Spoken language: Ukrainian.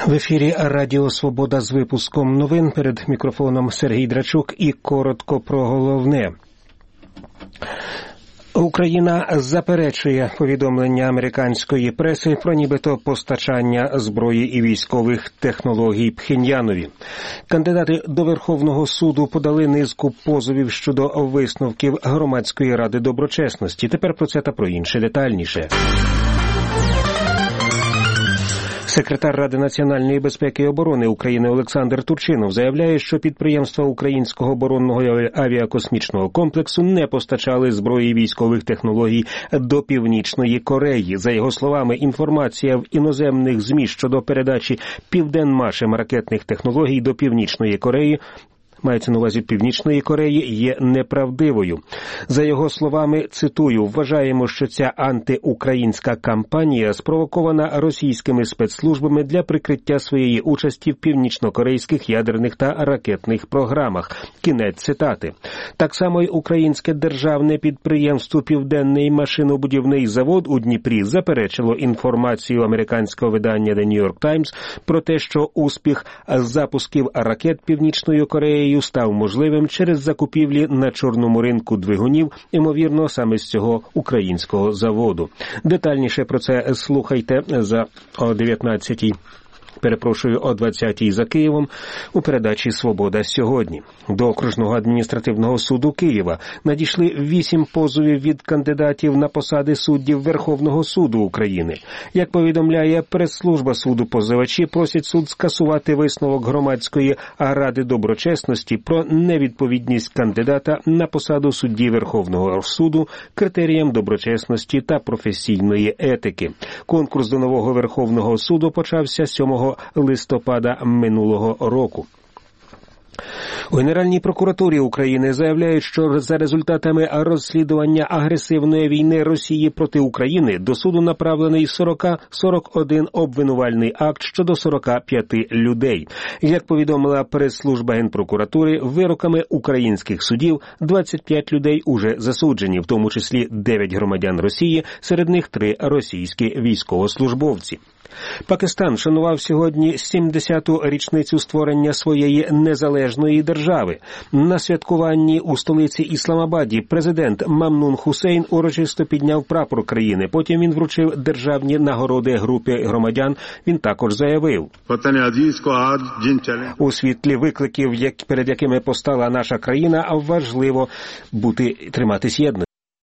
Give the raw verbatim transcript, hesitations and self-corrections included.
В ефірі Радіо Свобода з випуском новин. Перед мікрофоном Сергій Драчук і коротко про головне. Україна заперечує повідомлення американської преси про нібито постачання зброї і військових технологій Пхеньянові. Кандидати до Верховного суду подали низку позовів щодо висновків Громадської ради доброчесності. Тепер про це та про інше детальніше. Секретар Ради національної безпеки і оборони України Олександр Турчинов заявляє, що підприємства українського оборонного авіакосмічного комплексу не постачали зброї і військових технологій до Північної Кореї. За його словами, інформація в іноземних ЗМІ щодо передачі Південмашем ракетних технологій до Північної Кореї мається на увазі Північної Кореї, є неправдивою. За його словами, цитую, «Вважаємо, що ця антиукраїнська кампанія спровокована російськими спецслужбами для прикриття своєї участі в північнокорейських ядерних та ракетних програмах». Кінець цитати. Так само й українське державне підприємство «Південний машинобудівний завод» у Дніпрі заперечило інформацію американського видання The New York Times про те, що успіх запусків ракет Північною Кореєю став можливим через закупівлі на чорному ринку двигунів, ймовірно, саме з цього українського заводу. Детальніше про це слухайте за о дев'ятнадцятій. Перепрошую, о двадцятій за Києвом у передачі «Свобода сьогодні». До Окружного адміністративного суду Києва надійшли вісім позовів від кандидатів на посади суддів Верховного суду України. Як повідомляє прес-служба суду, позивачі просять суд скасувати висновок Громадської ради доброчесності про невідповідність кандидата на посаду судді Верховного суду критеріям доброчесності та професійної етики. Конкурс до нового Верховного суду почався сьомого листопада минулого року. У Генеральній прокуратурі України заявляють, що за результатами розслідування агресивної війни Росії проти України до суду направлений сорок один обвинувальний акт щодо сорока п'яти людей. Як повідомила прес-служба Генпрокуратури, вироками українських судів двадцять п'ять людей уже засуджені, в тому числі дев'ять громадян Росії, серед них три російські військовослужбовці. Пакистан шанував сьогодні сімдесяту річницю створення своєї незалежної держави. На святкуванні у столиці Ісламабаді президент Мамнун Хусейн урочисто підняв прапор країни. Потім він вручив державні нагороди групі громадян. Він також заявив: у світлі викликів, перед якими постала наша країна, важливо бути триматись єдності.